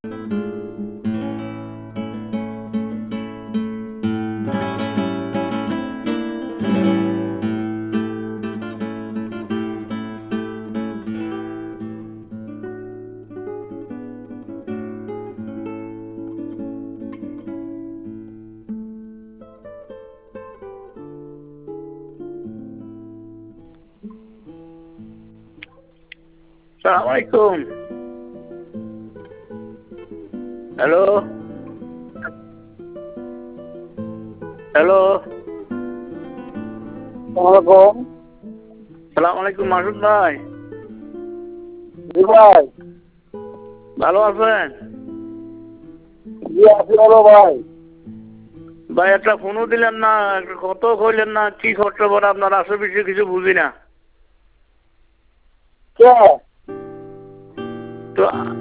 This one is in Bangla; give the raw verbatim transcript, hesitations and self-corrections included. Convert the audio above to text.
Assalamualaikum. Halo. Halo. Assalamualaikum. Assalamualaikum Masud ভাই। জি ভাই। ভালো আছেন? জি আছি ভালো ভাই। ভাই একটা ফোনও দিলেন না, কত কইলেন না, কি করতে পারে আপনার আশেপাশে কিছু বুঝি না। কে? তো